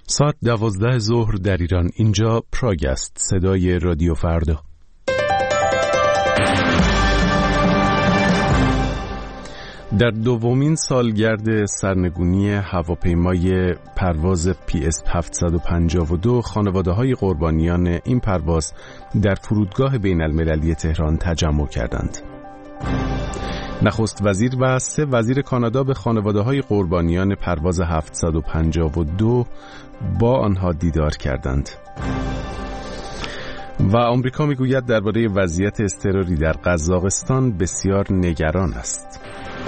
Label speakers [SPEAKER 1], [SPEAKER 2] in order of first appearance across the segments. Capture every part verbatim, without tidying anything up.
[SPEAKER 1] ساعت دوازده ظهر در ایران. اینجا پراگ است، صدای رادیو فردا. در دومین سالگرد سرنگونی هواپیمای پرواز پی اس هفتصد و پنجاه و دو خانواده‌های قربانیان این پرواز در فرودگاه بین المللی تهران تجمع کردند. نخست وزیر و سه وزیر کانادا به خانواده‌های قربانیان پرواز هفتصد و پنجاه و دو با آنها دیدار کردند. و آمریکا میگوید درباره وضعیت اضطراری در قزاقستان بسیار نگران است.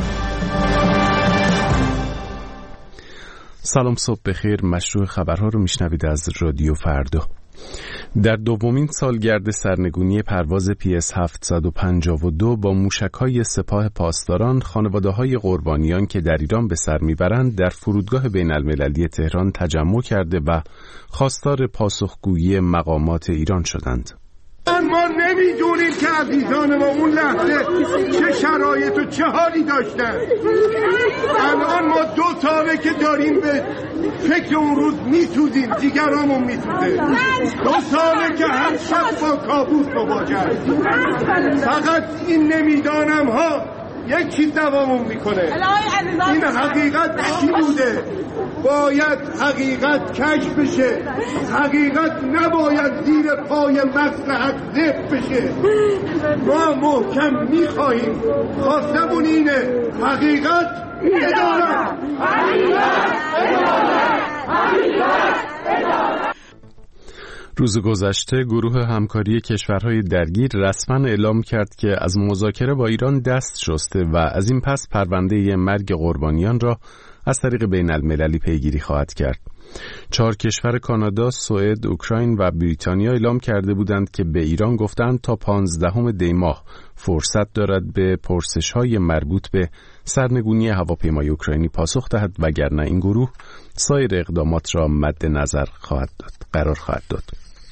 [SPEAKER 1] سلام، صبح بخیر. مشروع خبرها رو میشنوید از رادیو فردا. در دومین سالگرد سرنگونی پرواز پی اس هفتصد و پنجاه و دو با موشک‌های سپاه پاسداران خانواده‌های قربانیان که در ایران به سر میبرند در فرودگاه بین المللی تهران تجمع کرده و خواستار پاسخگویی مقامات ایران شدند.
[SPEAKER 2] ما نمیدونیم که عزیزان ما اون لحظه چه شرایط و چه حالی داشتن. الان ما دو ساله که داریم به فکر اون روز میسوزیم، دیگرامون میسوزه. دو ساله که هر شب با کابوس مواجهیم. فقط این نمیدانم ها یک چیز دوامون میکنه. این حقیقت چی بوده؟ باید حقیقت کشف بشه. حقیقت نباید زیر پای مصلحت ذبح بشه. ما محکم میخواهیم، خواستمون اینه: حقیقت عدالت، حقیقت عدالت، حقیقت عدالت.
[SPEAKER 1] روز گذشته گروه همکاری کشورهای درگیر رسما اعلام کرد که از مذاکره با ایران دست شسته و از این پس پرونده مرگ قربانیان را از طریق بین المللی پیگیری خواهد کرد. چهار کشور کانادا، سوئد، اوکراین و بریتانیا اعلام کرده بودند که به ایران گفتند تا پانزدهم دی ماه فرصت دارد به پرسش‌های مربوط به سرنگونی هواپیمای اوکراینی پاسخ دهد، وگرنه این گروه سایر اقدامات را مد نظر خواهد داد قرار خواهد داد.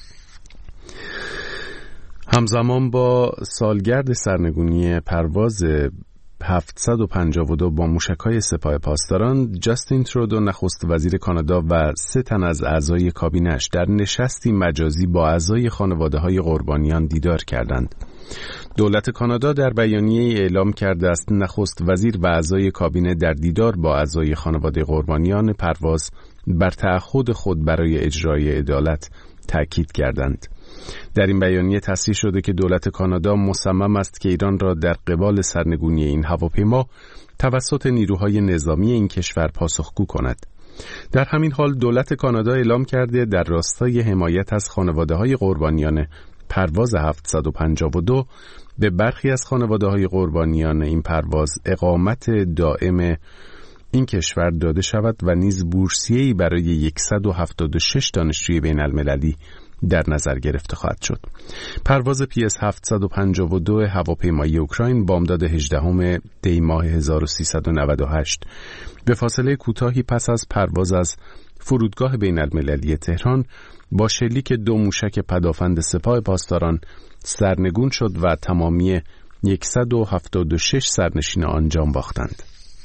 [SPEAKER 1] همزمان با سالگرد سرنگونی پرواز هفتصد و پنجاه و دو با موشک‌های سپاه پاسداران، جاستین ترودو نخست وزیر کانادا و سه تن از اعضای کابینه‌اش در نشستی مجازی با اعضای خانواده‌های قربانیان دیدار کردند. دولت کانادا در بیانیه‌ای اعلام کرده است نخست وزیر و اعضای کابینه در دیدار با اعضای خانواده قربانیان پرواز بر تعهد خود برای اجرای عدالت تأکید کردند. در این بیانیه تصریح شده که دولت کانادا مصمم است که ایران را در قبال سرنگونی این هواپیما توسط نیروهای نظامی این کشور پاسخگو کند. در همین حال دولت کانادا اعلام کرده در راستای حمایت از خانواده‌های قربانیان پرواز هفتصد و پنجاه و دو به برخی از خانواده‌های قربانیان این پرواز اقامت دائم این کشور داده شود و نیز بورسیه‌ای برای صد و هفتاد و شش دانشجوی بین المللی در نظر گرفته خواهد شد. پرواز پی اس هفتصد و پنجاه و دو هواپیمایی اوکراین بامداد هجدهم دی ماه هزار و سیصد و نود و هشت به فاصله کوتاهی پس از پرواز از فرودگاه بین المللی تهران با شلیک دو موشک پدافند سپاه پاسداران سرنگون شد و تمامی صد و هفتاد و شش سرنشین آن جان باختند.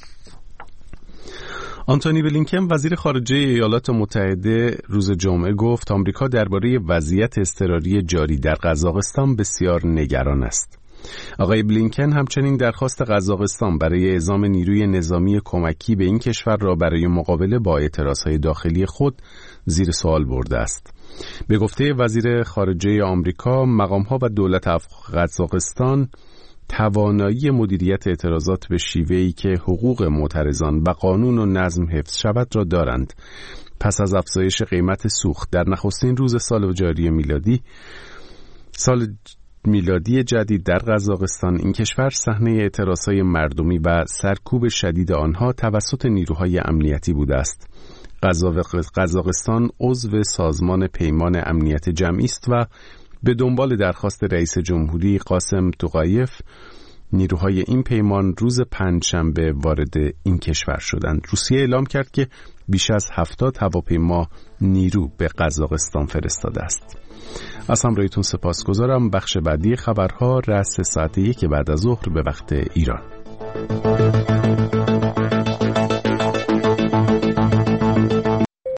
[SPEAKER 1] آنتونی بلینکن وزیر خارجه ایالات متحده روز جمعه گفت آمریکا درباره وضعیت اضطراری جاری در قزاقستان بسیار نگران است. آقای بلینکن همچنین درخواست قزاقستان برای اعزام نیروی نظامی کمکی به این کشور را برای مقابله با اعتراضهای داخلی خود زیر سوال برده است. به گفته وزیر خارجه آمریکا، مقام‌ها و دولت قزاقستان توانایی مدیریت اعتراضات به شیوهی که حقوق معترضان و قانون و نظم حفظ شود را دارند. پس از افزایش قیمت سوخت در نخستین روز سال جاری میلادی سال میلادی جدید در قزاقستان، این کشور صحنه اعتراضهای مردمی و سرکوب شدید آنها توسط نیروهای امنیتی بوده است. قزاقستان عضو سازمان پیمان امنیت جمعی است و به دنبال درخواست رئیس جمهوری قاسم توقایف نیروهای این پیمان روز پنجشنبه وارد این کشور شدند. روسیه اعلام کرد که بیش از هفتاد هواپیما نیرو به قزاقستان فرستاده است. از همراهیتون سپاسگزارم. بخش بعدی خبرها رأس ساعت یک بعد از ظهر به وقت ایران.